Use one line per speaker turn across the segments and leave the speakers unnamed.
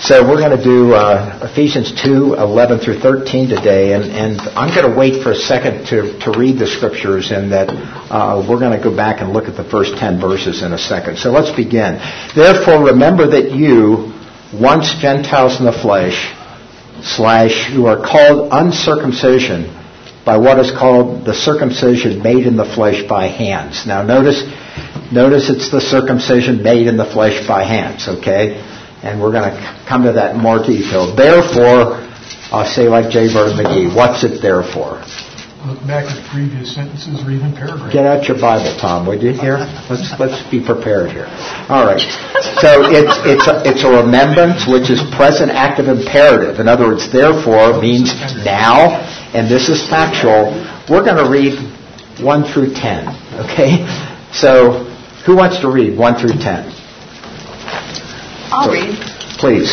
So we're going to do Ephesians 2:11 through 13 today, and I'm going to wait for a second to read the scriptures, and that we're going to go back and look at the first 10 verses in a second. So let's begin. Therefore, remember that you, once Gentiles in the flesh, / who are called uncircumcision by what is called the circumcision made in the flesh by hands. Now notice it's the circumcision made in the flesh by hands, okay? And we're going to come to that in more detail. Therefore, I'll say like J. Vernon McGee, what's it there for?
Look back at previous sentences or even paragraphs.
Get out your Bible, Tom, would you? Here, let's be prepared here. All right. So it's a remembrance, which is present active imperative. In other words, therefore means now, and this is factual. We're going to read 1 through 10. Okay. So who wants to read 1 through 10?
I'll read.
Please.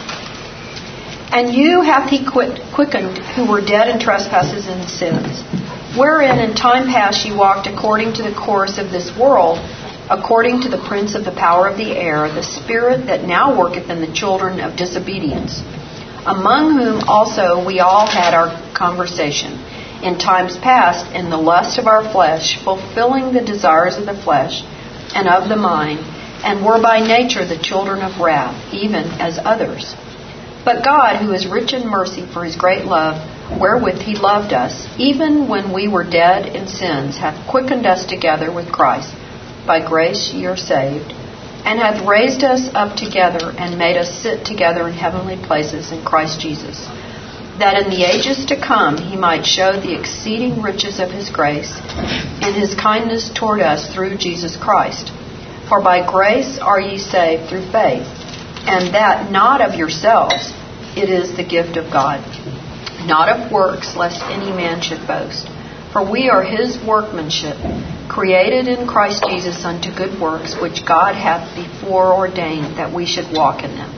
And you hath he quickened, who were dead in trespasses and sins, wherein in time past ye walked according to the course of this world, according to the prince of the power of the air, the spirit that now worketh in the children of disobedience, among whom also we all had our conversation, in times past in the lust of our flesh, fulfilling the desires of the flesh and of the mind, and were by nature the children of wrath, even as others. But God, who is rich in mercy for his great love, wherewith he loved us, even when we were dead in sins, hath quickened us together with Christ. By grace ye are saved, and hath raised us up together, and made us sit together in heavenly places in Christ Jesus, that in the ages to come he might show the exceeding riches of his grace, and his kindness toward us through Jesus Christ. For by grace are ye saved through faith, and that not of yourselves, it is the gift of God, not of works, lest any man should boast. For we are his workmanship, created in Christ Jesus unto good works, which God hath before ordained that we should walk in them.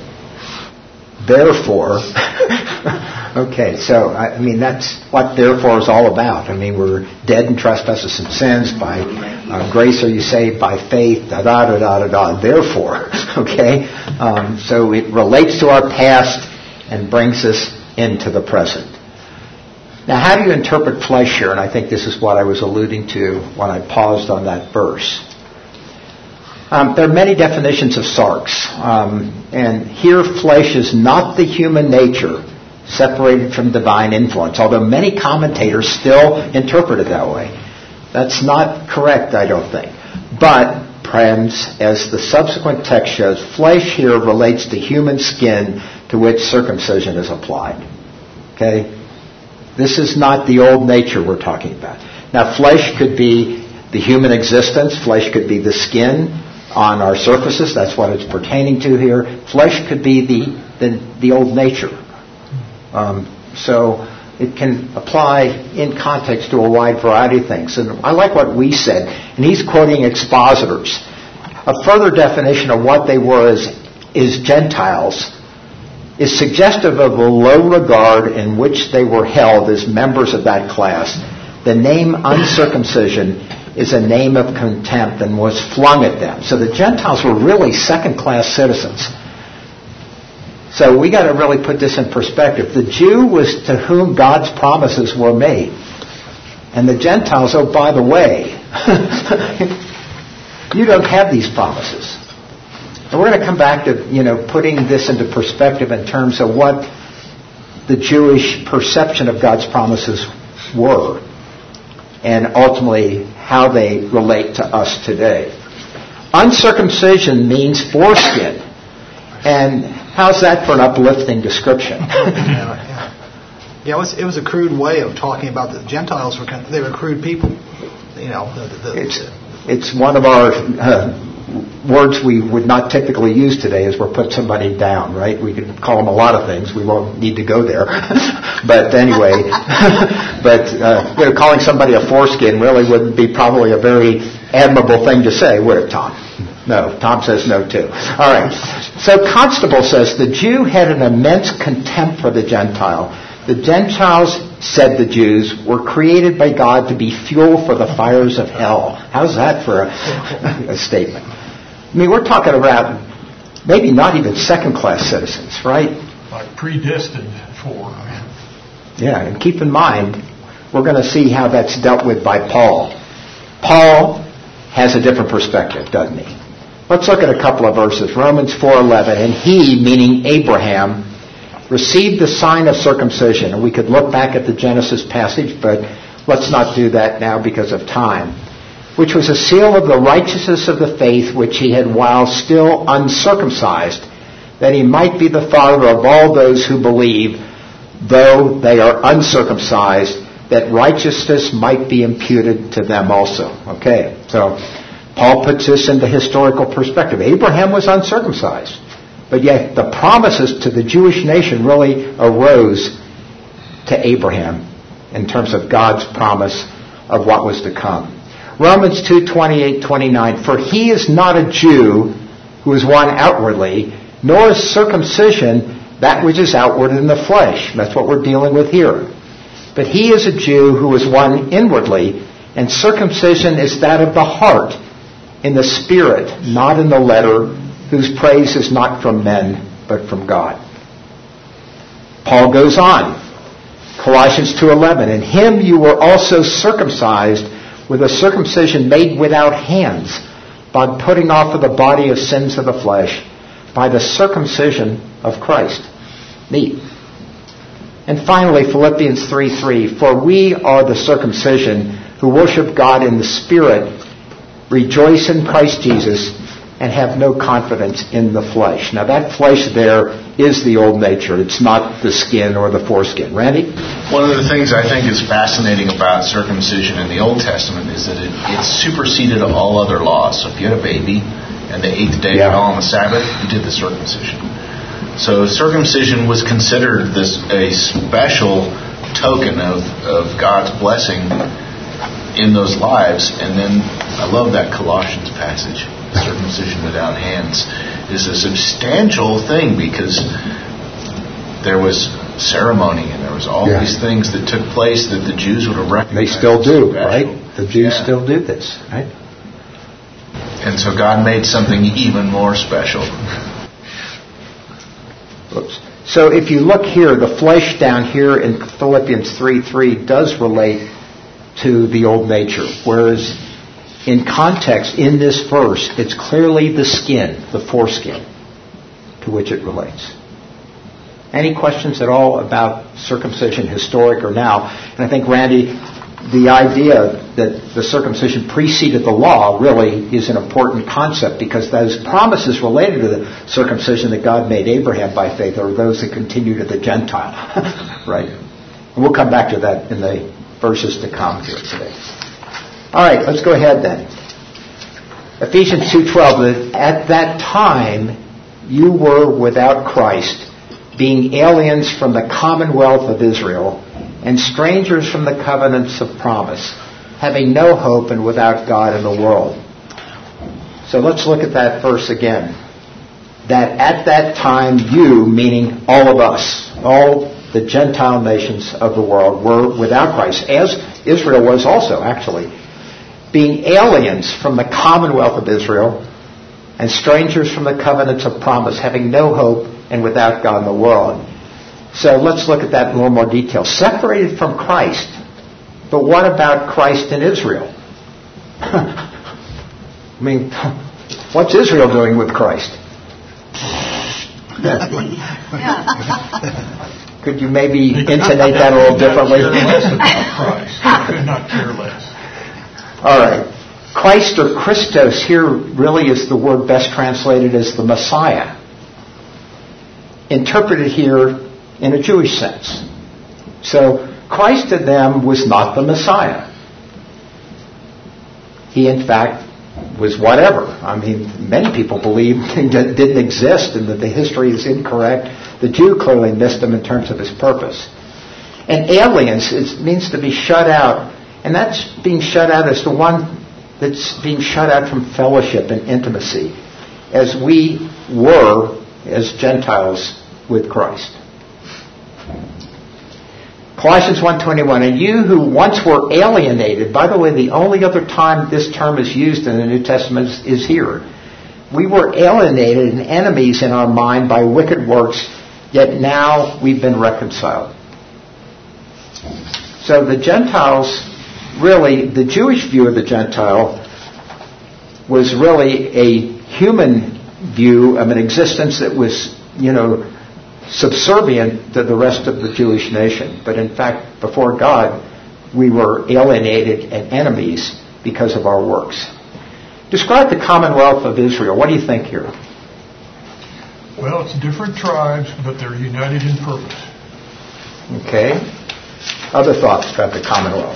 Therefore, okay, so, that's what therefore is all about. We're dead in trespasses and sins. By grace are you saved by faith, therefore, okay? So it relates to our past and brings us into the present. Now, how do you interpret flesh here? And I think this is what I was alluding to when I paused on that verse. There are many definitions of sarx, and here flesh is not the human nature separated from divine influence, although many commentators still interpret it that way. That's not correct, I don't think. But, friends, as the subsequent text shows, flesh here relates to human skin to which circumcision is applied. Okay? This is not the old nature we're talking about. Now, flesh could be the human existence. Flesh could be the skin on our surfaces. That's what it's pertaining to here. Flesh could be the old nature. So it can apply in context to a wide variety of things. And I like what we said. And he's quoting expositors. A further definition of what they were as Gentiles is suggestive of the low regard in which they were held as members of that class. The name uncircumcision is a name of contempt and was flung at them. So the Gentiles were really second-class citizens. So we got to really put this in perspective. The Jew was to whom God's promises were made. And the Gentiles, oh, by the way, you don't have these promises. And we're going to come back to, putting this into perspective in terms of what the Jewish perception of God's promises were, and ultimately how they relate to us today. Uncircumcision means foreskin. And how's that for an uplifting description?
It was a crude way of talking about the Gentiles. They were crude people.
It's one of our words we would not typically use today is we're put somebody down, right? We could call them a lot of things. We won't need to go there. But anyway, calling somebody a foreskin really wouldn't be probably a very admirable thing to say, would it, Tom? No. Tom says no, too. All right. So Constable says, the Jew had an immense contempt for the Gentile. The Gentiles, said the Jews, were created by God to be fuel for the fires of hell. How's that for a statement? We're talking about maybe not even second-class citizens, right?
Like predestined for.
Yeah, and keep in mind, we're going to see how that's dealt with by Paul. Paul has a different perspective, doesn't he? Let's look at a couple of verses. Romans 4:11, and he, meaning Abraham, received the sign of circumcision. And we could look back at the Genesis passage, but let's not do that now because of time. Which was a seal of the righteousness of the faith which he had while still uncircumcised, that he might be the father of all those who believe, though they are uncircumcised, that righteousness might be imputed to them also. Okay, so Paul puts this into historical perspective. Abraham was uncircumcised, but yet the promises to the Jewish nation really arose to Abraham in terms of God's promise of what was to come. Romans 2:28-29, for he is not a Jew who is one outwardly, nor is circumcision that which is outward in the flesh. That's what we're dealing with here. But he is a Jew who is one inwardly, and circumcision is that of the heart, in the spirit, not in the letter, whose praise is not from men, but from God. Paul goes on. Colossians 2:11, in him you were also circumcised with a circumcision made without hands, by putting off of the body of sins of the flesh, by the circumcision of Christ. Neat. And finally, Philippians 3:3, for we are the circumcision who worship God in the Spirit, rejoice in Christ Jesus, and have no confidence in the flesh. Now that flesh there is the old nature. It's not the skin or the foreskin. Randy?
One of the things I think is fascinating about circumcision in the Old Testament is that it superseded all other laws. So if you had a baby and the 8th day on the Sabbath, you did the circumcision. So circumcision was considered a special token of God's blessing in those lives. And then I love that Colossians passage. Circumcision without hands is a substantial thing because there was ceremony and there was all these things that took place that the Jews would have recognized.
They still do, right? The Jews still do this, right?
And so God made something even more special.
Oops. So if you look here, the flesh down here in Philippians 3:3 does relate to the old nature, whereas in context, in this verse, it's clearly the skin, the foreskin, to which it relates. Any questions at all about circumcision, historic or now? And I think, Randy, the idea that the circumcision preceded the law really is an important concept because those promises related to the circumcision that God made Abraham by faith are those that continue to the Gentile, right? And we'll come back to that in the verses to come here today. All right, let's go ahead then. Ephesians 2:12, at that time you were without Christ, being aliens from the commonwealth of Israel and strangers from the covenants of promise, having no hope and without God in the world. So let's look at that verse again. That at that time you, meaning all of us, all the Gentile nations of the world, were without Christ, as Israel was also, actually. Being aliens from the commonwealth of Israel and strangers from the covenants of promise, having no hope and without God in the world. So let's look at that in a little more detail. Separated from Christ, but what about Christ in Israel? I mean, what's Israel doing with Christ? Could you maybe intonate that a little differently?
Could not care less about Christ. Could not care less.
All right. Christ or Christos here really is the word best translated as the Messiah. Interpreted here in a Jewish sense. So Christ to them was not the Messiah. He in fact was whatever. I mean, many people believe that didn't exist and that the history is incorrect. The Jew clearly missed him in terms of his purpose. And aliens, it means to be shut out. And that's being shut out as the one that's being shut out from fellowship and intimacy, as we were as Gentiles with Christ. Colossians 1:21, and you who once were alienated, by the way, the only other time this term is used in the New Testament is here, we were alienated and enemies in our mind by wicked works, yet now we've been reconciled. So the Gentiles, really, the Jewish view of the Gentile was really a human view of an existence that was, subservient to the rest of the Jewish nation. But in fact, before God, we were alienated and enemies because of our works. Describe the commonwealth of Israel. What do you think here?
Well, it's different tribes, but they're united in purpose.
Okay. Other thoughts about the commonwealth?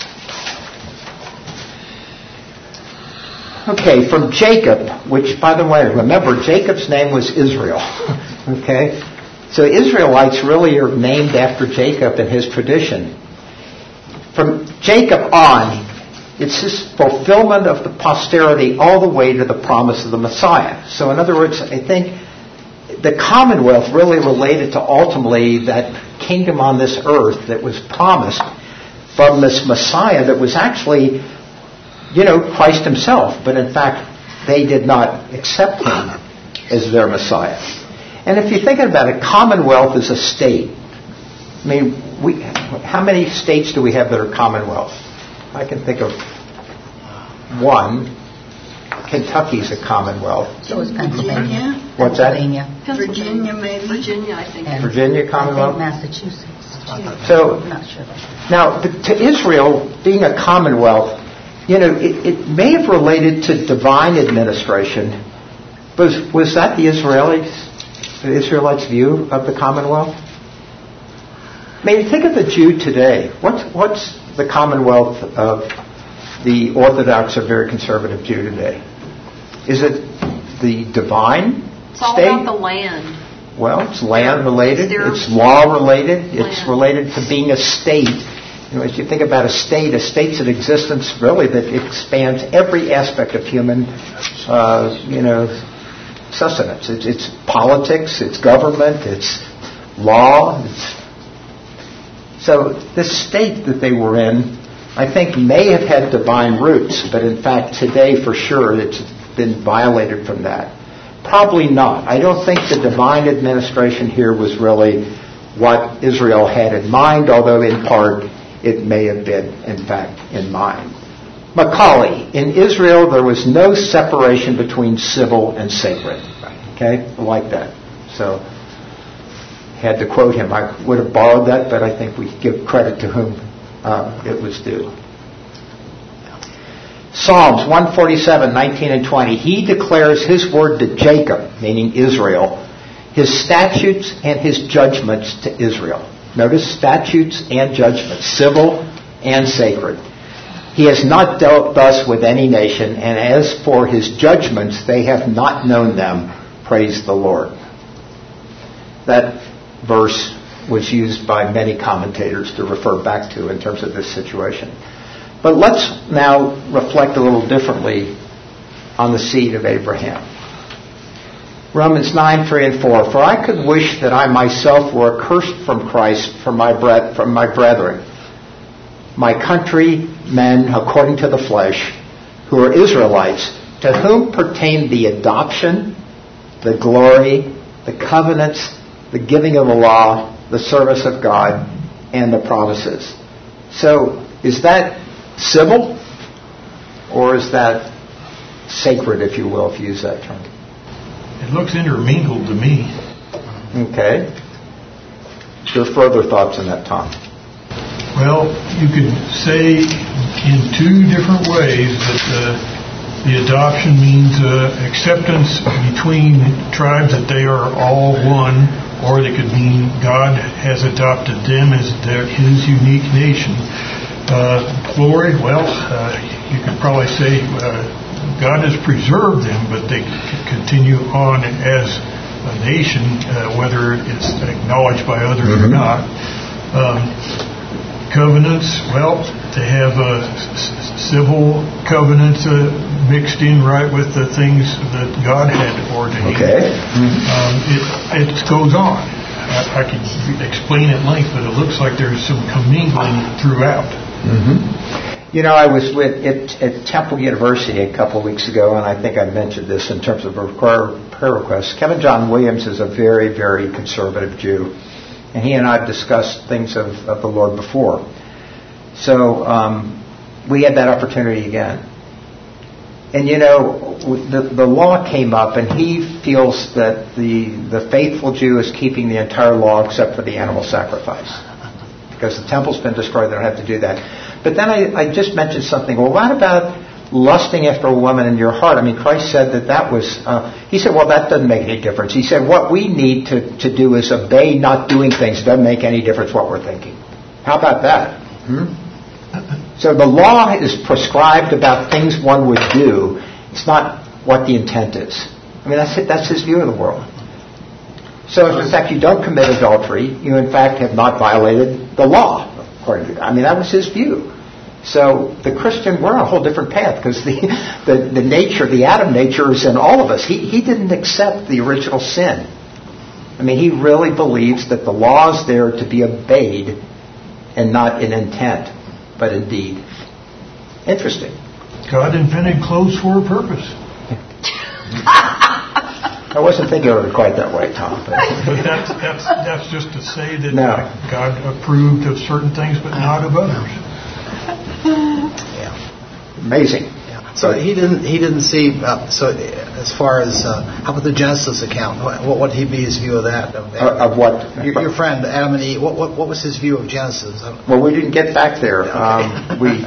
Okay, from Jacob, which, by the way, remember, Jacob's name was Israel. Okay? So Israelites really are named after Jacob and his tradition. From Jacob on, it's this fulfillment of the posterity all the way to the promise of the Messiah. So in other words, I think the commonwealth really related to ultimately that kingdom on this earth that was promised from this Messiah that was actually, Christ himself. But in fact, they did not accept him as their Messiah. And if you think about it, commonwealth is a state. I mean, how many states do we have that are commonwealth? I can think of one. Kentucky's a commonwealth.
So is Pennsylvania.
What's that?
Virginia, maybe.
Virginia, I think.
And
Virginia commonwealth?
I think Massachusetts.
So,
I'm not sure.
now, to Israel, being a commonwealth, it may have related to divine administration. Was that the Israelites' view of the commonwealth? I mean, think of the Jew today. What's the commonwealth of the Orthodox or very conservative Jew today? Is it the divine
It's all
state?
about the land.
Well, it's land related. It's law related. It's related to being a state. As you think about a state's an existence really that expands every aspect of human, sustenance. It's politics. It's government. It's law. So this state that they were in, I think, may have had divine roots, but in fact today for sure it's been violated from that. Probably not. I don't think the divine administration here was really what Israel had in mind, although in part it may have been, in fact, in mind. Macaulay, in Israel there was no separation between civil and sacred. Okay? I like that. So, had to quote him. I would have borrowed that, but I think we give credit to whom it was due. Psalms 147, 19 and 20. He declares his word to Jacob, meaning Israel, his statutes and his judgments to Israel. Notice statutes and judgments, civil and sacred. He has not dealt thus with any nation, and as for his judgments, they have not known them. Praise the Lord. That verse was used by many commentators to refer back to in terms of this situation. But let's now reflect a little differently on the seed of Abraham. Romans 9, 3 and 4. For I could wish that I myself were accursed from Christ from my brethren, my countrymen according to the flesh, who are Israelites, to whom pertain the adoption, the glory, the covenants, the giving of the law, the service of God, and the promises. So, is that civil, or is that sacred, if you will, if you use that term?
It looks intermingled to me.
Okay. Your further thoughts on that, Tom?
Well, you could say in two different ways that the adoption means acceptance between tribes that they are all one, or they could mean God has adopted them as his unique nation. Glory, well, you could probably say God has preserved them, but they continue on as a nation, whether it's acknowledged by others or not. Covenants, well, they have civil covenants mixed in right with the things that God had ordained.
Okay.
It goes on. I can explain at length, but it looks like there's some commingling throughout.
I was at Temple University a couple of weeks ago, and I think I mentioned this in terms of prayer requests. Kevin John Williams is a very, very conservative Jew, and he and I have discussed things of the Lord before. So we had that opportunity again. And the law came up, and he feels that the faithful Jew is keeping the entire law except for the animal sacrifice. Because the temple's been destroyed, they don't have to do that. But then I just mentioned something. Well, what about lusting after a woman in your heart? I mean, Christ said that was... he said, well, that doesn't make any difference. He said, what we need to do is obey not doing things. It doesn't make any difference what we're thinking. How about that? So the law is prescribed about things one would do. It's not what the intent is. I mean, that's his view of the world. So if in fact you don't commit adultery, you in fact have not violated the law, according to... I mean, that was his view. So the Christian, we're on a whole different path, because the nature, the Adam nature is in all of us. He didn't accept the original sin. I mean, he really believes that the law is there to be obeyed and not in intent, but in deed. Interesting.
God invented clothes for a purpose.
I wasn't thinking of it quite that way, Tom.
But that's just to say that God approved of certain things, but not of others.
Yeah. Amazing.
Yeah. So he didn't see. So as far as how about the Genesis account? What would be his view of that?
Of what?
Your friend Adam and Eve. What was his view of Genesis?
Well, we didn't get back there.
Okay.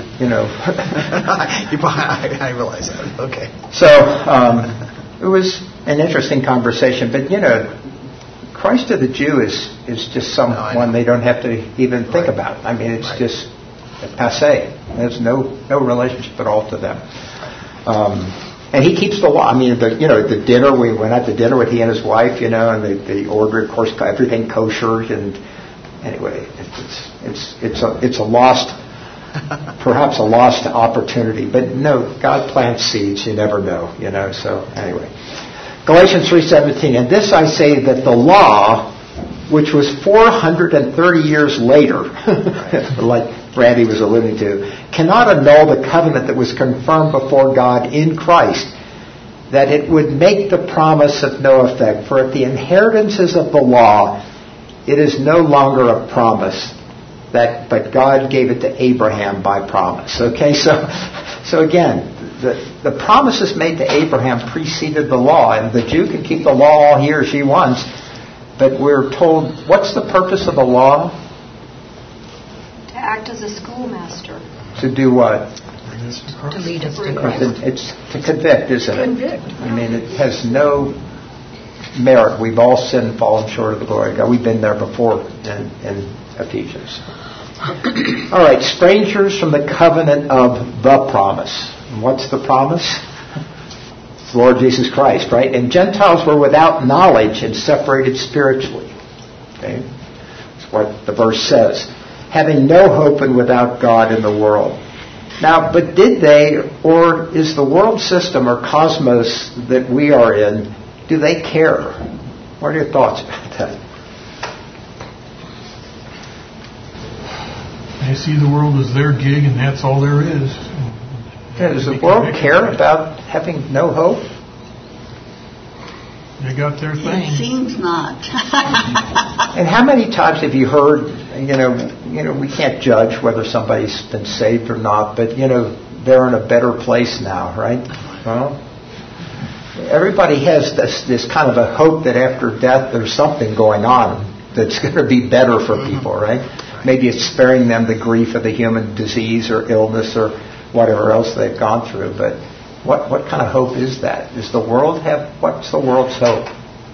I realize that. Okay.
So it was an interesting conversation, but Christ to the Jew is just someone they don't have to even think about. I mean, it's just passé. There's no relationship at all to them. And he keeps the law. I mean, the dinner, we went out to dinner with he and his wife, and they ordered, of course, everything kosher. And anyway, it's a lost, perhaps a lost opportunity. But no, God plants seeds. You never know, So anyway, Galatians 3:17. And this I say, that the law, which was 430 years later, like Randy was alluding to, cannot annul the covenant that was confirmed before God in Christ, that it would make the promise of no effect. For if the inheritance is of the law, it is no longer a promise, but God gave it to Abraham by promise. Okay, so again, the promises made to Abraham preceded the law, and the Jew can keep the law all he or she wants, but we're told, what's the purpose of the law?
To act as a schoolmaster.
To do what?
To lead us to Christ.
It's to convict, isn't it?
Convict.
I mean, it has no merit. We've all sinned and fallen short of the glory of God. We've been there before in Ephesians. All right, strangers from the covenant of the promise. And what's the promise? It's the Lord Jesus Christ, right? And Gentiles were without knowledge and separated spiritually. Okay? That's what the verse says. Having no hope and without God in the world. Now, but did they, or is the world system or cosmos that we are in, do they care? What are your thoughts about that?
They see the world as their gig, and that's all there is.
Yeah, does the world care about having no hope?
They got their thing.
It seems not.
And how many times have you heard, we can't judge whether somebody's been saved or not, but, they're in a better place now, right? Well, everybody has this kind of a hope that after death there's something going on that's going to be better for people, right? Maybe it's sparing them the grief of the human disease or illness or whatever else they've gone through, but what kind of hope is that? What's the world's hope?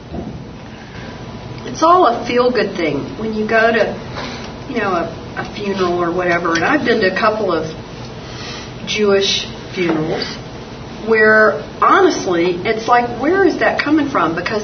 It's all a feel-good thing. When you go to, a funeral or whatever, and I've been to a couple of Jewish funerals where, honestly, it's like, where is that coming from? Because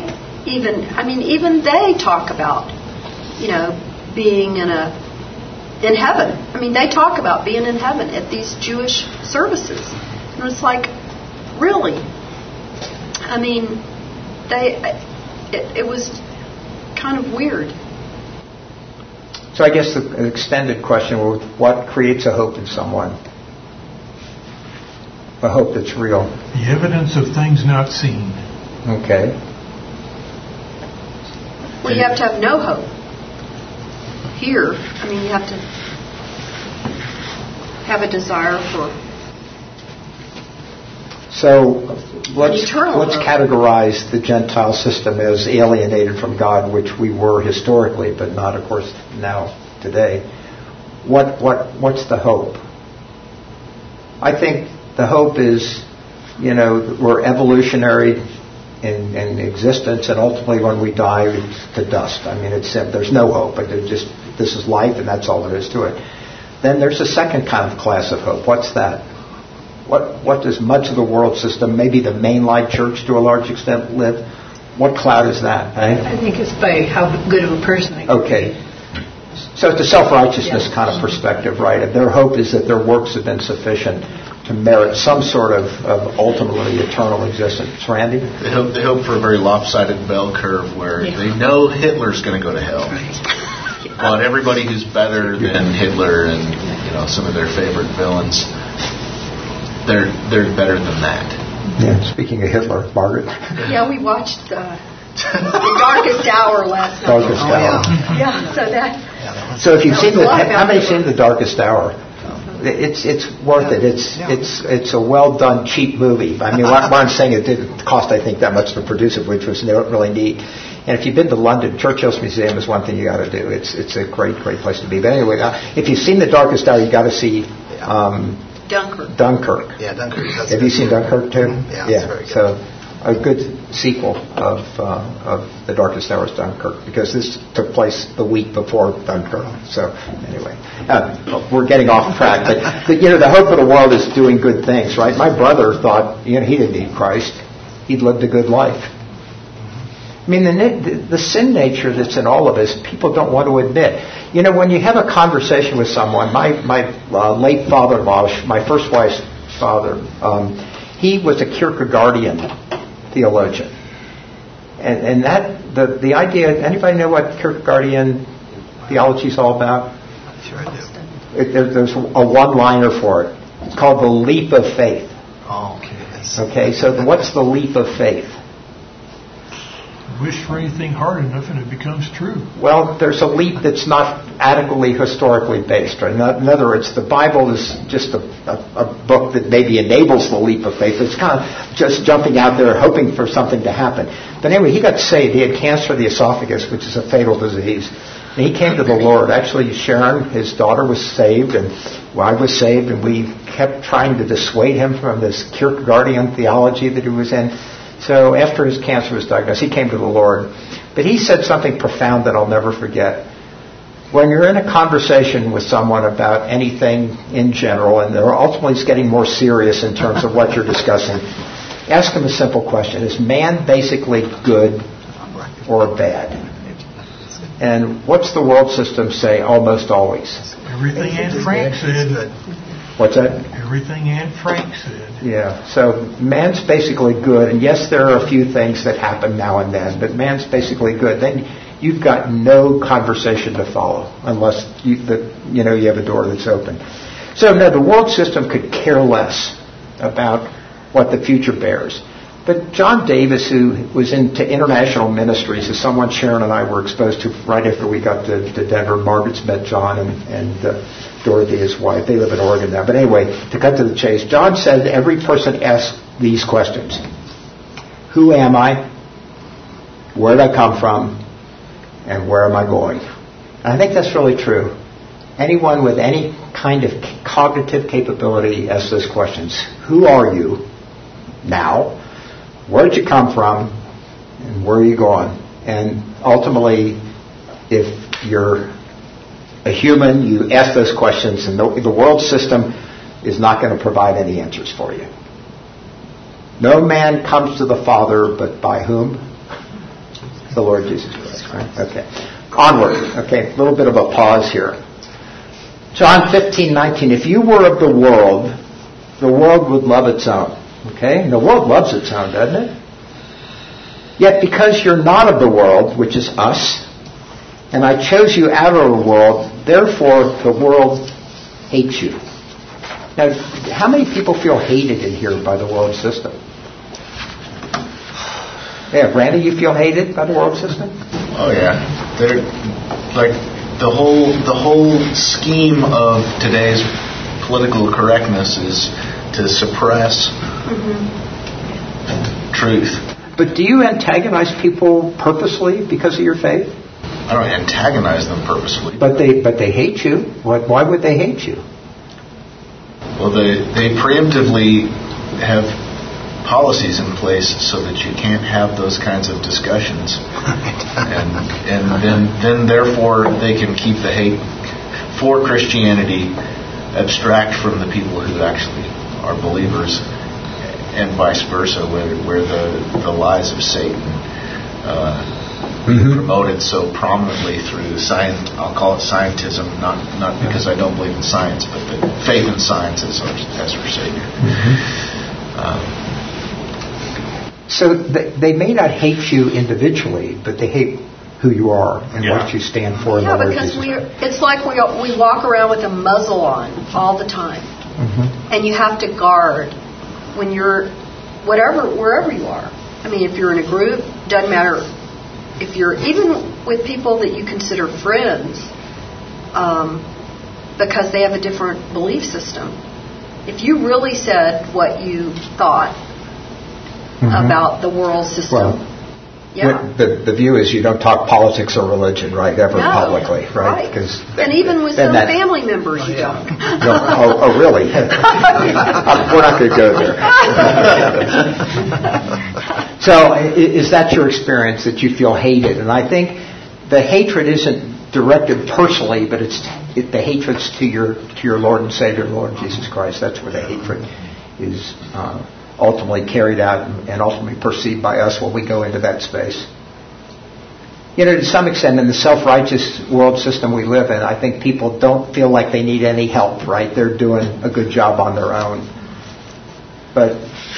even they talk about, being in heaven. I mean, they talk about being in heaven at these Jewish services. And it's like, really? I mean, it was kind of weird.
So I guess an extended question was, what creates a hope in someone? A hope that's real.
The evidence of things not seen.
Okay.
Well, you have to have no hope. Here, I mean, you have to have a desire for...
So let's
eternal hope.
categorize the Gentile system as alienated from God, which we were historically, but not, of course, now, today. What's the hope? I think the hope is, we're evolutionary in existence, and ultimately when we die, it's to dust. I mean, there's no hope, but this is life, and that's all there is to it. Then there's a second kind of class of hope. What's that? What does much of the world system, maybe the mainline church to a large extent, live? What cloud is that? Eh?
I think it's by how good of a person they can be.
Okay. So it's a self-righteousness kind of perspective, right? Their hope is that their works have been sufficient to merit some sort of ultimately eternal existence. Randy?
They hope for a very lopsided bell curve where they know Hitler's going to go to hell. But everybody who's better than Hitler and some of their favorite villains, they're better than that.
Yeah. Speaking of Hitler, Margaret.
Yeah, we watched the Darkest Hour last night.
Darkest Hour.
Yeah, so that.
So if you've seen how many have seen the Darkest Hour? It's worth it. It's a well done, cheap movie. I mean, what I'm saying, it didn't cost, I think, that much to produce it, which was really neat. And if you've been to London, Churchill's Museum is one thing you got to do. It's a great place to be. But anyway, if you've seen the Darkest Hour, you got to see Dunkirk.
Yeah, Dunkirk.
Have you seen Dunkirk too?
Yeah. It's very good.
So a good sequel of The Darkest Hour is Dunkirk, because this took place the week before Dunkirk. So anyway, we're getting off track. But the hope of the world is doing good things, right? My brother thought he didn't need Christ. He'd lived a good life. I mean, the sin nature that's in all of us, people don't want to admit. When you have a conversation with someone, my late father-in-law, my first wife's father, he was a Kierkegaardian theologian. And that, the idea, anybody know what Kierkegaardian theology is all about?
Sure I do.
There's a one-liner for it. It's called the leap of faith.
Oh, okay. Yes.
Okay, so what's the leap of faith?
Wish for anything hard enough and it becomes true.
Well, there's a leap that's not adequately historically based. Right? In other words, the Bible is just a book that maybe enables the leap of faith. It's kind of just jumping out there hoping for something to happen. But anyway, he got saved. He had cancer of the esophagus, which is a fatal disease. And he came to the Lord. Actually, Sharon, his daughter, was saved, and I was saved, and we kept trying to dissuade him from this Kierkegaardian theology that he was in. So after his cancer was diagnosed, he came to the Lord. But he said something profound that I'll never forget. When you're in a conversation with someone about anything in general, and they're ultimately getting more serious in terms of what you're discussing, ask them a simple question. Is man basically good or bad? And what's the world system say almost always?
Everything Anne Frank said.
What's that?
Everything Anne Frank said.
Yeah, so man's basically good, and yes, there are a few things that happen now and then, but man's basically good. Then you've got no conversation to follow unless you have a door that's open. So no, the world system could care less about what the future bears. But John Davis, who was into international ministries, is someone Sharon and I were exposed to right after we got to Denver. Margaret's met John and Dorothy, his wife. They live in Oregon now. But anyway, to cut to the chase, John said every person asks these questions. Who am I? Where did I come from? And where am I going? And I think that's really true. Anyone with any kind of cognitive capability asks those questions. Who are you now? Where did you come from? And where are you going? And ultimately, if you're a human, you ask those questions, and the world system is not going to provide any answers for you. No man comes to the Father, but by whom? The Lord Jesus Christ. Right? Okay. Onward. Okay, a little bit of a pause here. John 15:19. If you were of the world would love its own. Okay? And the world loves its own, doesn't it? Yet because you're not of the world, which is us, And I chose you out of the world, therefore the world hates you. Now, how many people feel hated in here by the world system? Yeah, Randy, you feel hated by the world system?
Oh yeah, they're like the whole scheme of today's political correctness is to suppress truth.
But do you antagonize people purposely because of your faith?
I don't antagonize them purposefully.
But they hate you. Why would they hate you?
Well, they preemptively have policies in place so that you can't have those kinds of discussions, and then therefore they can keep the hate for Christianity abstract from the people who actually are believers, and vice versa, where the lies of Satan promoted so prominently through science. I'll call it scientism, not because I don't believe in science, but the faith in science as our Savior.
So they may not hate you individually, but they hate who you are and what you stand for.
Yeah, because it's like we walk around with a muzzle on all the time, and you have to guard when you're wherever you are. I mean, if you're in a group, doesn't matter. If you're even with people that you consider friends, because they have a different belief system. If you really said what you thought about the world system,
the view is you don't talk politics or religion, right? Ever publicly, right?
And even with some family members, you don't.
Oh, really? We're not going to go there. So, is that your experience, that you feel hated? And I think the hatred isn't directed personally, but the hatred's to your Lord and Savior, Lord Jesus Christ. That's where the hatred is ultimately carried out and ultimately perceived by us when we go into that space. You know, to some extent, in the self-righteous world system we live in, I think people don't feel like they need any help, right? They're doing a good job on their own. But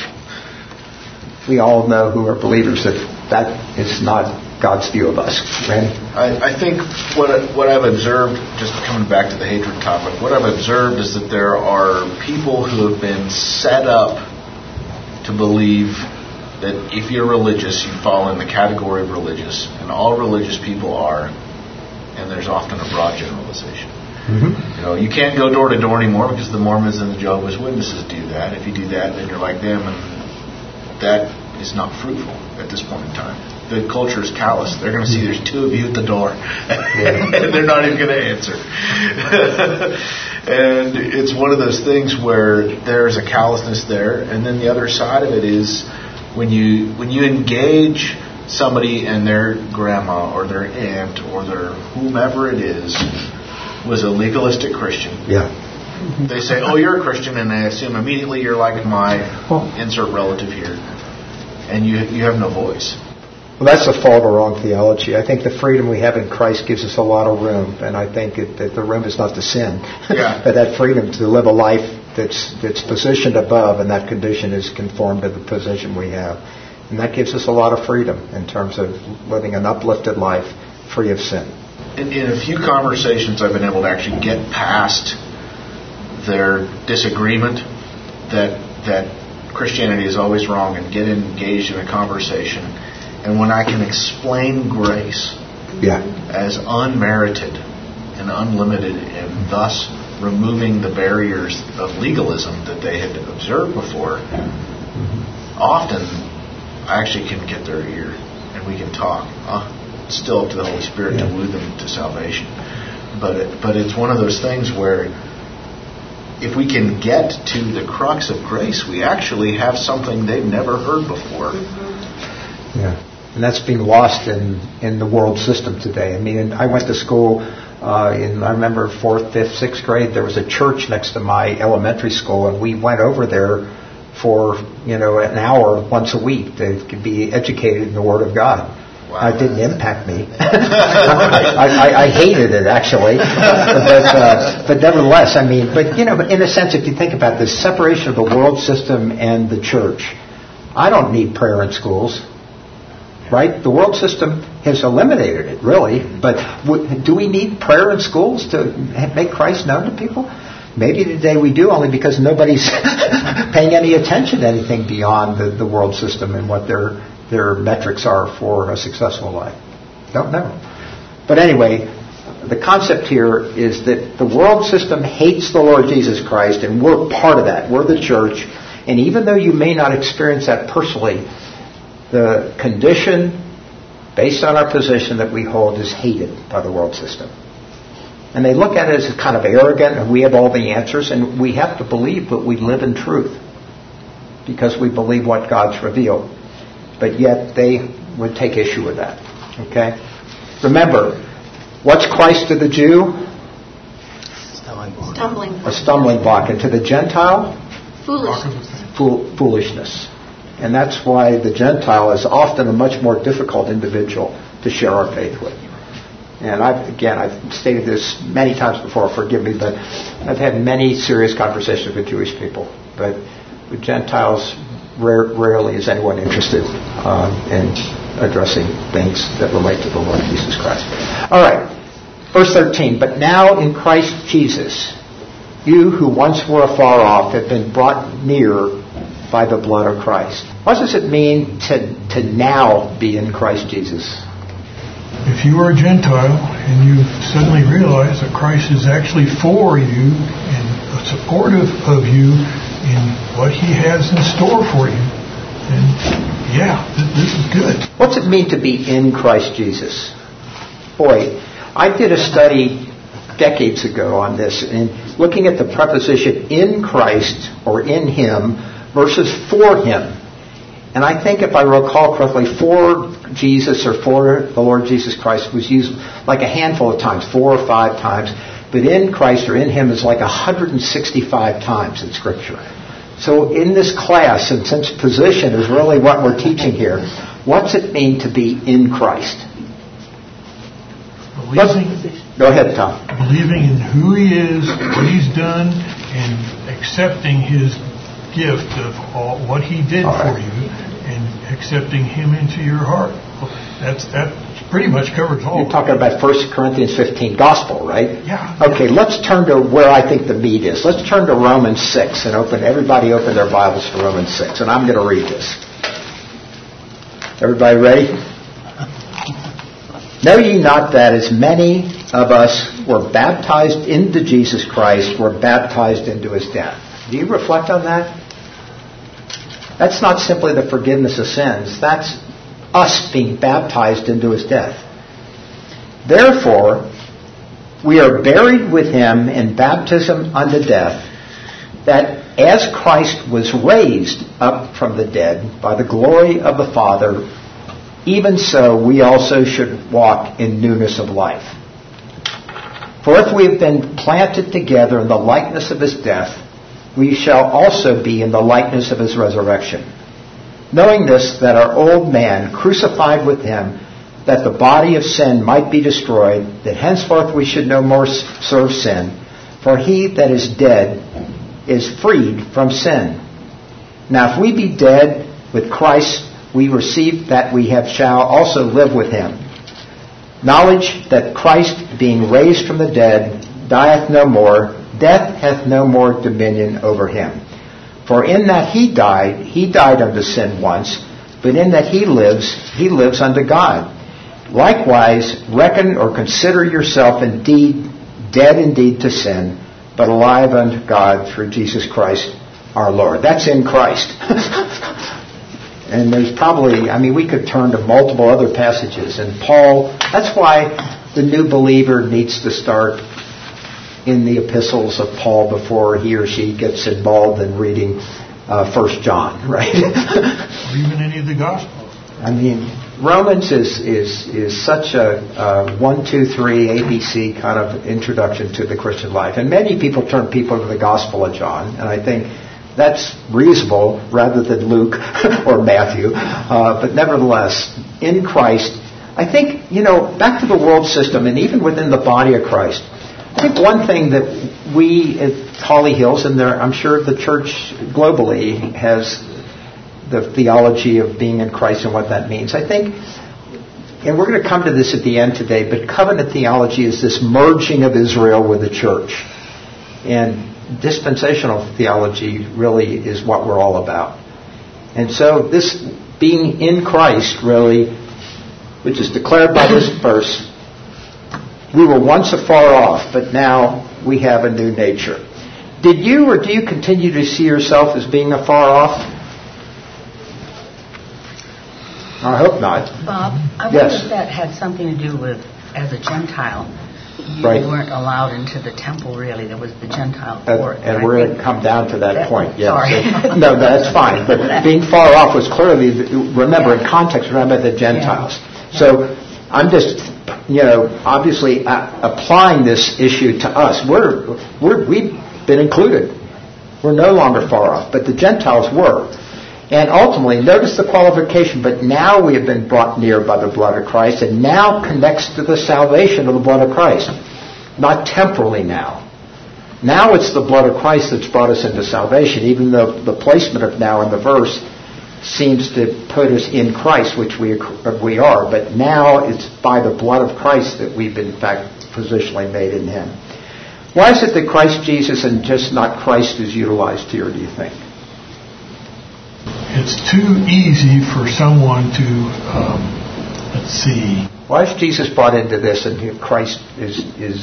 we all know who are believers that is not God's view of us. Randy?
I think what I've observed, just coming back to the hatred topic, what I've observed is that there are people who have been set up to believe that if you're religious, you fall in the category of religious, and all religious people are, and there's often a broad generalization. You know, you can't go door to door anymore because the Mormons and the Jehovah's Witnesses do that. If you do that, then you're like them, and that is not fruitful at this point in time. The culture is callous. They're going to see there's two of you at the door, and they're not even going to answer. And it's one of those things where there's a callousness there, and then the other side of it is when you engage somebody and their grandma or their aunt or their whomever it is was a legalistic Christian. They say, "Oh, you're a Christian," and they assume immediately you're like my insert relative here, and you have no voice.
Well, that's a fault of wrong theology. I think the freedom we have in Christ gives us a lot of room, and I think that the room is not to sin, but that freedom to live a life that's positioned above, and that condition is conformed to the position we have. And that gives us a lot of freedom in terms of living an uplifted life free of sin.
In a few conversations, I've been able to actually get past their disagreement that Christianity is always wrong and get engaged in a conversation. And when I can explain grace as unmerited and unlimited, and thus removing the barriers of legalism that they had observed before, often I actually can get their ear and we can talk. It's still up to the Holy Spirit to woo them to salvation. But it's one of those things where if we can get to the crux of grace, we actually have something they've never heard before.
And that's being lost in the world system today. I mean, I went to school I remember 4th, 5th, 6th grade, there was a church next to my elementary school, and we went over there for, an hour once a week to be educated in the Word of God. Wow. It didn't impact me. I hated it, actually. But nevertheless, in a sense, if you think about this separation of the world system and the church, I don't need prayer in schools. right? The world system has eliminated it, really. But do we need prayer in schools to make Christ known to people? Maybe today we do, only because nobody's paying any attention to anything beyond the world system and what their metrics are for a successful life. Don't know. But anyway, the concept here is that the world system hates the Lord Jesus Christ, and we're part of that. We're the church. And even though you may not experience that personally, the condition based on our position that we hold is hated by the world system. And they look at it as kind of arrogant, and we have all the answers, and we have to believe that we live in truth because we believe what God's revealed. But yet they would take issue with that. Okay? Remember, what's Christ to the Jew?
Stumbling.
A stumbling block. And to the Gentile? Foolishness. And that's why the Gentile is often a much more difficult individual to share our faith with. And I've stated this many times before, forgive me, but I've had many serious conversations with Jewish people. But with Gentiles, rarely is anyone interested in addressing things that relate to the Lord Jesus Christ. All right, verse 13. But now in Christ Jesus, you who once were afar off have been brought near by the blood of Christ. What does it mean to now be in Christ Jesus?
If you are a Gentile and you suddenly realize that Christ is actually for you and supportive of you in what He has in store for you, then this is good.
What's it mean to be in Christ Jesus? Boy, I did a study decades ago on this, and looking at the preposition in Christ or in Him versus for Him. And I think if I recall correctly, for Jesus or for the Lord Jesus Christ was used like a handful of times, 4 or 5 times. But in Christ or in Him is like 165 times in Scripture. So in this class, and since position is really what we're teaching here, what's it mean to be in Christ? Go ahead, Tom.
Believing in who He is, what He's done, and accepting His gift of what He did for you, and accepting Him into your heart. That pretty much covers all.
You're talking about 1 Corinthians 15, gospel, right?
Yeah.
Okay, let's turn to where I think the meat is. Let's turn to Romans 6 and everybody open their Bibles to Romans 6, and I'm going to read this. Everybody ready? Know ye not that as many of us were baptized into Jesus Christ, were baptized into His death? Do you reflect on that? That's not simply the forgiveness of sins. That's us being baptized into His death. Therefore, we are buried with Him in baptism unto death, that as Christ was raised up from the dead by the glory of the Father, even so we also should walk in newness of life. For if we have been planted together in the likeness of His death, we shall also be in the likeness of His resurrection. Knowing this, that our old man crucified with Him, that the body of sin might be destroyed, that henceforth we should no more serve sin. For he that is dead is freed from sin. Now if we be dead with Christ, we receive that we shall also live with Him. Knowledge that Christ, being raised from the dead, dieth no more, death hath no more dominion over Him. For in that He died unto sin once, but in that He lives unto God. Likewise, reckon or consider yourself indeed dead indeed to sin, but alive unto God through Jesus Christ our Lord. That's in Christ. And there's probably, we could turn to multiple other passages. And Paul, that's why the new believer needs to start in the epistles of Paul before he or she gets involved in reading 1 John, right?
Or even any of the Gospels.
Romans is such a 1, 2, 3 ABC kind of introduction to the Christian life. And many people turn people to the Gospel of John, and I think that's reasonable rather than Luke or Matthew. But nevertheless, in Christ, I think, back to the world system and even within the body of Christ, I think one thing that we at Holly Hills, and I'm sure the church globally has the theology of being in Christ and what that means. I think and we're going to come to this at the end today, but covenant theology is this merging of Israel with the church. And dispensational theology really is what we're all about. And so this being in Christ, really, which is declared by this verse, we were once afar off, but now we have a new nature. Did you or do you continue to see yourself as being afar off? I hope not.
Bob, I wonder if that had something to do with, as a Gentile, you weren't allowed into the temple, really. There was the Gentile court.
And we're going to come down to that point. Yeah.
Sorry.
So, no, that's fine. But being far off was clearly, remember, in context, remember the Gentiles. Yeah. So I'm just, obviously applying this issue to us. We've been included. We're no longer far off, but the Gentiles were. And ultimately, notice the qualification, but now we have been brought near by the blood of Christ, and now connects to the salvation of the blood of Christ. Not temporally now. Now it's the blood of Christ that's brought us into salvation, even though the placement of now in the verse seems to put us in Christ, which we are. But now it's by the blood of Christ that we've been, in fact, positionally made in Him. Why is it that Christ Jesus and just not Christ is utilized here, do you think?
It's too easy for someone to,
Why is Jesus brought into this, and Christ is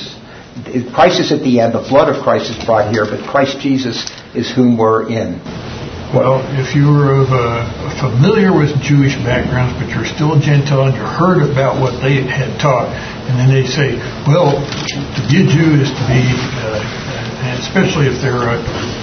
at the end? The blood of Christ is brought here, but Christ Jesus is whom we're in.
Well, if you're familiar with Jewish backgrounds, but you're still a Gentile and you heard about what they had taught, and then they say, well, to be a Jew is to be, and especially if they're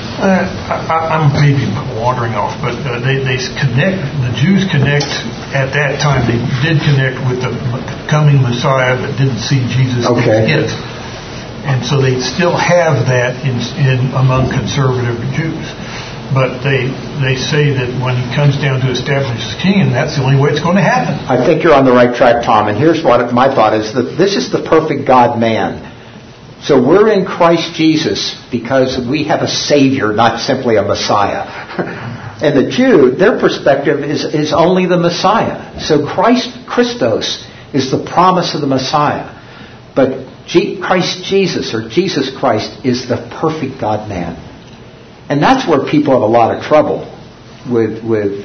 I'm maybe wandering off, but they connect. The Jews connect at that time. They did connect with the coming Messiah, but didn't see Jesus yet, and so they still have that in among conservative Jews. But they say that when He comes down to establish His kingdom, that's the only way it's going to happen.
I think you're on the right track, Tom. And here's what my thought is: that this is the perfect God-man. So we're in Christ Jesus because we have a Savior, not simply a Messiah. And the Jew, their perspective is only the Messiah. So Christos, is the promise of the Messiah. But Christ Jesus, or Jesus Christ, is the perfect God-man. And that's where people have a lot of trouble with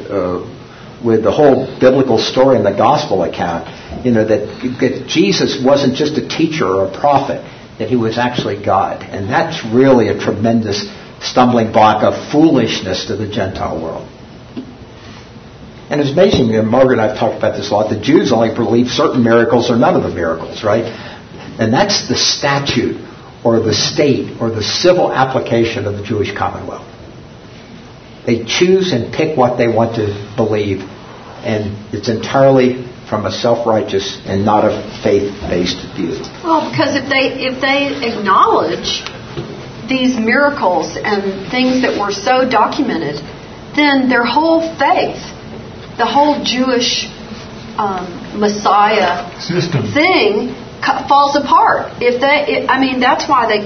the whole biblical story and the gospel account. That Jesus wasn't just a teacher or a prophet, that He was actually God. And that's really a tremendous stumbling block of foolishness to the Gentile world. And it's amazing, Margaret and I have talked about this a lot, the Jews only believe certain miracles or none of the miracles, right? And that's the statute or the state or the civil application of the Jewish Commonwealth. They choose and pick what they want to believe, and it's entirely from a self-righteous and not a faith-based view.
Well, because if they acknowledge these miracles and things that were so documented, then their whole faith, the whole Jewish Messiah
system
thing falls apart. That's why they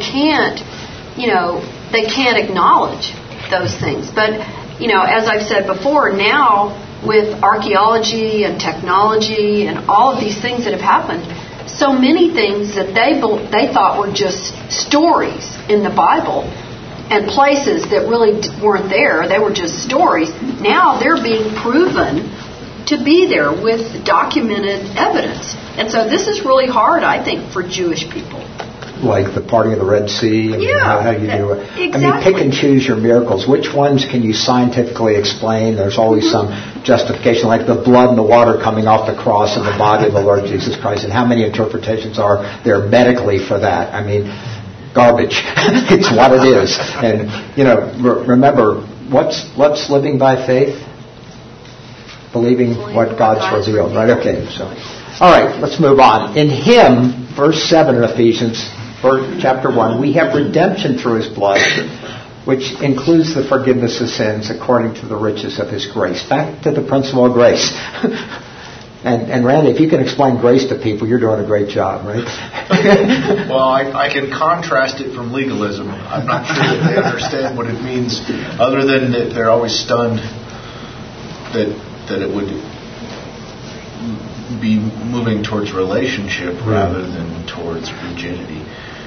can't acknowledge those things. But as I've said before, now with archaeology and technology and all of these things that have happened, so many things that they thought were just stories in the Bible and places that really weren't there, they were just stories. Now they're being proven to be there with documented evidence. And so this is really hard, I think, for Jewish people.
Like the parting of the Red Sea, and how you do it.
Exactly.
Pick and choose your miracles. Which ones can you scientifically explain? There's always some justification, like the blood and the water coming off the cross and the body of the Lord Jesus Christ. And how many interpretations are there medically for that? Garbage. It's what it is. And remember, what's living by faith? Believing what God's revealed, right? Okay, so all right, let's move on. In Him, verse 7 of Ephesians, chapter 1, we have redemption through His blood, which includes the forgiveness of sins according to the riches of His grace. Back to the principle of grace. And Randy, if you can explain grace to people, you're doing a great job, right?
Well, I can contrast it from legalism. I'm not sure that they understand what it means, other than that they're always stunned that it would be moving towards relationship rather than towards rigidity.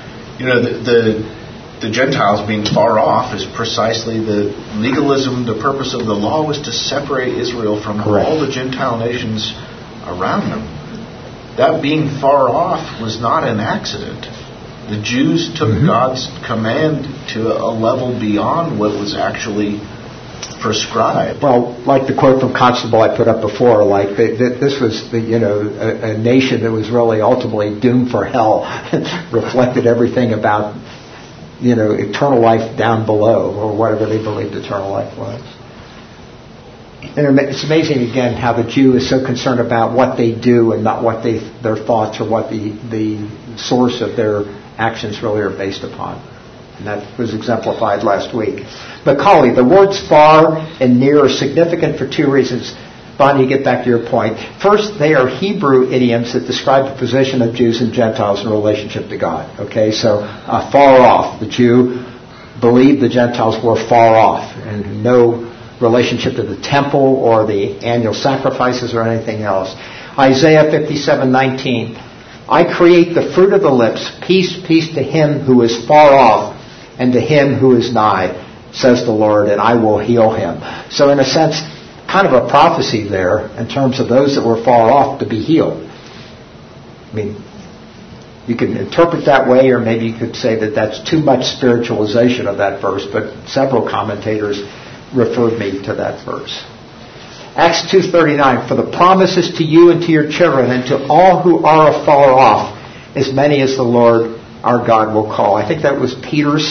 The Gentiles being far off is precisely the legalism. The purpose of the law was to separate Israel from all the Gentile nations around them. That being far off was not an accident. The Jews took God's command to a level beyond what was actually prescribed.
Well, like the quote from Constable I put up before, like this was a nation that was really ultimately doomed for hell, reflected everything about eternal life down below, or whatever they believed eternal life was. And it's amazing again how the Jew is so concerned about what they do and not what their thoughts or what the source of their actions really are based upon. And that was exemplified last week. Macaulay, the words far and near are significant for two reasons. Bonnie, get back to your point. First, they are Hebrew idioms that describe the position of Jews and Gentiles in relationship to God. Okay, so far off. The Jew believed the Gentiles were far off and no relationship to the temple or the annual sacrifices or anything else. Isaiah 57:19. I create the fruit of the lips, peace, peace to him who is far off and to him who is nigh, says the Lord, and I will heal him. So in a sense, kind of a prophecy there in terms of those that were far off to be healed. I mean, you can interpret that way, or maybe you could say that that's too much spiritualization of that verse, but several commentators referred me to that verse. Acts 2:39, for the promise is to you and to your children and to all who are afar off, as many as the Lord our God will call. I think that was Peter's,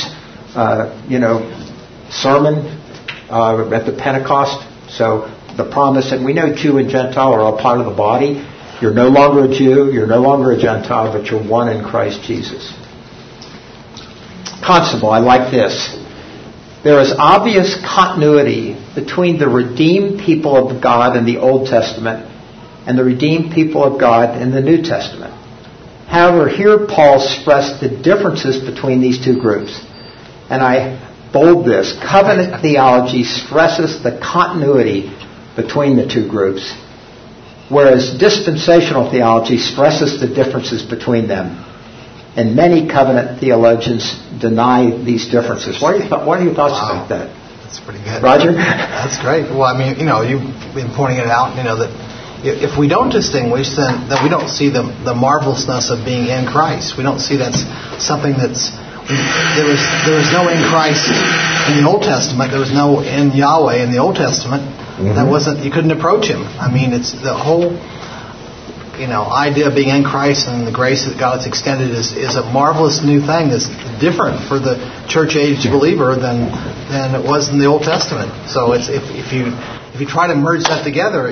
sermon at the Pentecost. So the promise, and we know Jew and Gentile are all part of the body. You're no longer a Jew, you're no longer a Gentile, but you're one in Christ Jesus. Constable, I like this. There is obvious continuity between the redeemed people of God in the Old Testament and the redeemed people of God in the New Testament. However, here Paul stressed the differences between these two groups. And I bold this. Covenant theology stresses the continuity between the two groups, whereas dispensational theology stresses the differences between them. And many covenant theologians deny these differences. What are your thoughts about that?
That's pretty good.
Roger?
That's great. Well, I mean, you've been pointing it out, that if we don't distinguish, then we don't see the marvelousness of being in Christ. We don't see that's something that's... There was no in Christ in the Old Testament. There was no in Yahweh in the Old Testament. That wasn't... You couldn't approach Him. I mean, it's the whole... idea of being in Christ and the grace that God has extended is a marvelous new thing that's different for the church age believer than it was in the Old Testament. So it's if you try to merge that together,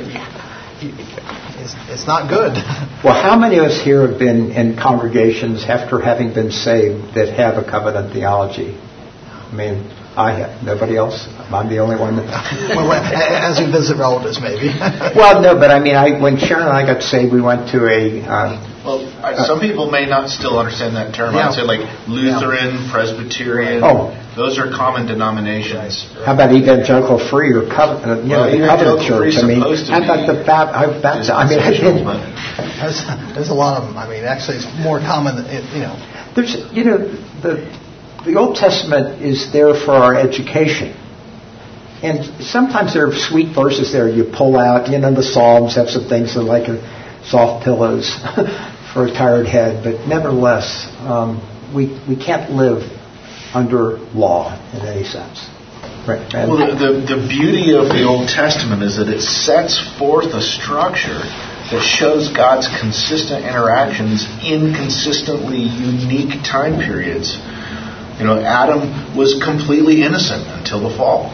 it's not good.
Well, how many of us here have been in congregations after having been saved that have a covenant theology? I mean, I have. Nobody else? I'm the only one.
Well, as you visit relatives, maybe.
Well, no, but I mean, when Sharon and I got saved, we went to a...
some people may not still understand that term.
Yeah.
I'd say like Lutheran, Presbyterian.
Oh.
Those are common denominations.
How about evangelical free or covenant? Covenant church. I mean, how about the Baptist? I mean,
there's a lot of them. I mean, actually, it's more common.
There's, the Old Testament is there for our education. And sometimes there are sweet verses there you pull out. The Psalms have some things that are like soft pillows for a tired head. But nevertheless, we can't live under law in any sense. Right.
Well, the beauty of the Old Testament is that it sets forth a structure that shows God's consistent interactions in consistently unique time periods. Adam was completely innocent until the fall.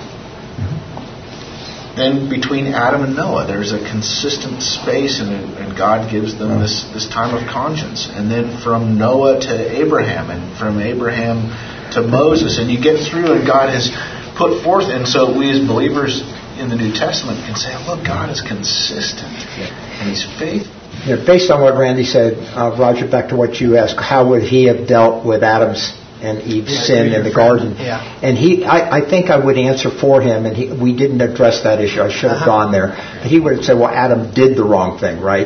Then between Adam and Noah, there's a consistent space, and God gives them this time of conscience. And then from Noah to Abraham, and from Abraham to Moses, and you get through, and God has put forth. And so we as believers in the New Testament can say, look, God is consistent, and He's faithful.
Based on what Randy said, Roger, back to what you asked, how would He have dealt with Adam's and Eve's sin in the garden?
Yeah.
And I think I would answer for him, and we didn't address that issue. I should have gone there. But he would have said, well, Adam did the wrong thing, right?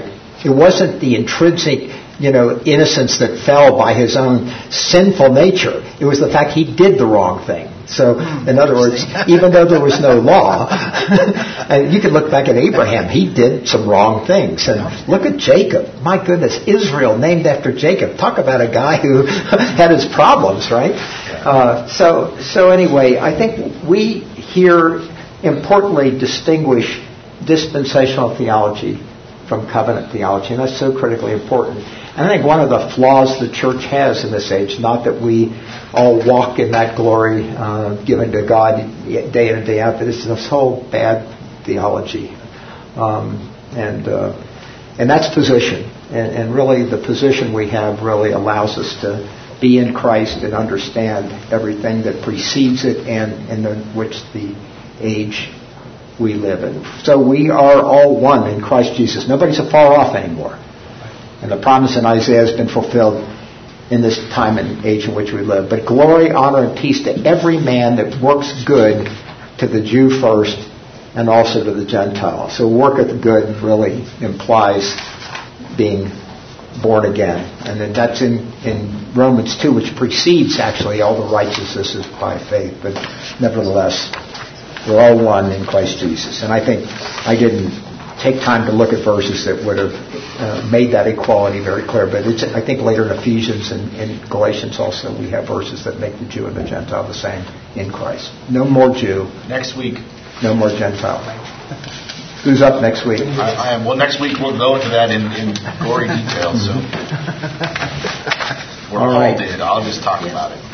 It wasn't the intrinsic, innocence that fell by his own sinful nature. It was the fact he did the wrong thing. So, in other words, even though there was no law, and you can look back at Abraham, he did some wrong things. And look at Jacob. My goodness, Israel, named after Jacob. Talk about a guy who had his problems, right? So anyway, I think we here importantly distinguish dispensational theology from covenant theology, and that's so critically important. And I think one of the flaws the church has in this age, not that we all walk in that glory given to God day in and day out, but it's this whole bad theology. And that's position. And really the position we have really allows us to be in Christ and understand everything that precedes it and in which the age we live in. So we are all one in Christ Jesus. Nobody's afar off anymore. And the promise in Isaiah has been fulfilled in this time and age in which we live. But glory, honor, and peace to every man that works good, to the Jew first and also to the Gentile. So worketh good really implies being born again. And then that's in Romans 2, which precedes actually all the righteousness is by faith. But nevertheless, we're all one in Christ Jesus. And I think I didn't take time to look at verses that would have made that equality very clear. But I think later in Ephesians and in Galatians also we have verses that make the Jew and the Gentile the same in Christ. No more Jew.
Next week.
No more Gentile. Who's up next week?
I am. Well, next week we'll go into that in gory detail. So we're all did. I'll just talk about it.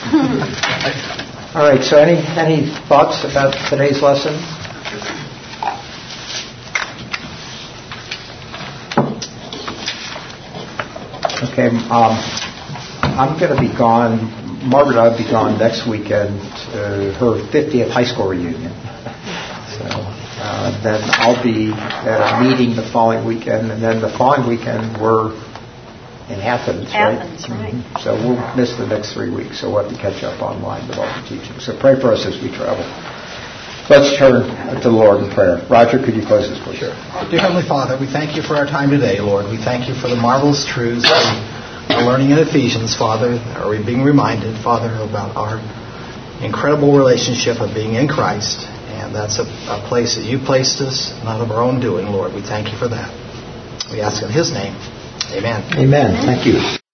All right. So any thoughts about today's lesson? Okay, I'm going to be gone. Margaret and I will be gone next weekend, her 50th high school reunion. So then I'll be at a meeting the following weekend, and then the following weekend we're in Athens, right?
Athens, right.
Mm-hmm. So we'll miss the next 3 weeks, so we'll have to catch up online with all the teaching. So pray for us as we travel. Let's turn to the Lord in prayer. Roger, could you close this, please?
Sure. Dear Heavenly Father, we thank you for our time today, Lord. We thank you for the marvelous truths that we are learning in Ephesians, Father. Are we being reminded, Father, about our incredible relationship of being in Christ. And that's a place that you placed us, not of our own doing, Lord. We thank you for that. We ask in His name. Amen.
Amen. Thank you.